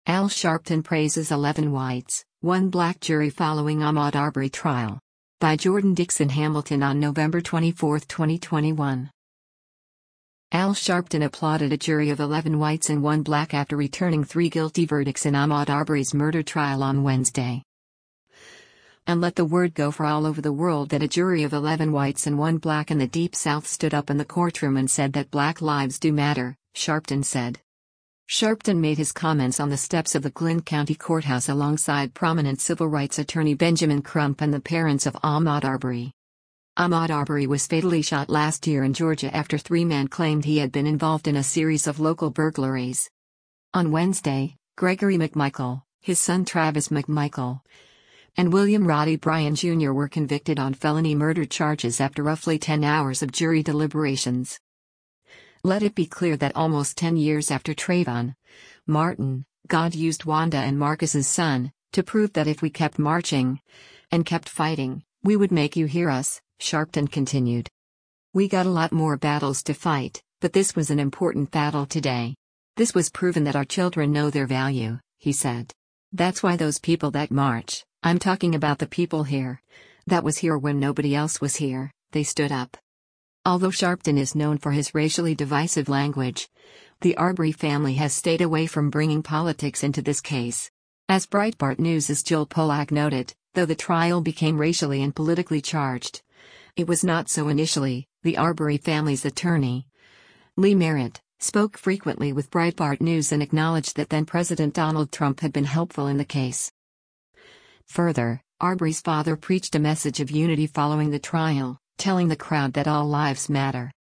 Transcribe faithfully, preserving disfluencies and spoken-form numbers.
Al Sharpton praises eleven whites, one black jury following Ahmaud Arbery trial. By Jordan Dixon Hamilton on November twenty-fourth, twenty twenty-one. Al Sharpton applauded a jury of eleven whites and one black after returning three guilty verdicts in Ahmaud Arbery's murder trial on Wednesday. And let the word go for all over the world that a jury of eleven whites and one black in the Deep South stood up in the courtroom and said that black lives do matter, Sharpton said. Sharpton made his comments on the steps of the Glynn County Courthouse alongside prominent civil rights attorney Benjamin Crump and the parents of Ahmaud Arbery. Ahmaud Arbery was fatally shot last year in Georgia after three men claimed he had been involved in a series of local burglaries. On Wednesday, Gregory McMichael, his son Travis McMichael, and William Roddy Bryan Junior were convicted on felony murder charges after roughly ten hours of jury deliberations. Let it be clear that almost ten years after Trayvon Martin, God used Wanda and Marcus's son to prove that if we kept marching and kept fighting, we would make you hear us, Sharpton continued. We got a lot more battles to fight, but this was an important battle today. This was proven that our children know their value, he said. That's why those people that march, I'm talking about the people here, that was here when nobody else was here, they stood up. Although Sharpton is known for his racially divisive language, the Arbery family has stayed away from bringing politics into this case. As Breitbart News' Jill Pollack noted, though the trial became racially and politically charged, it was not so initially. The Arbery family's attorney, Lee Merritt, spoke frequently with Breitbart News and acknowledged that then-President Donald Trump had been helpful in the case. Further, Arbery's father preached a message of unity following the trial, telling the crowd that all lives matter.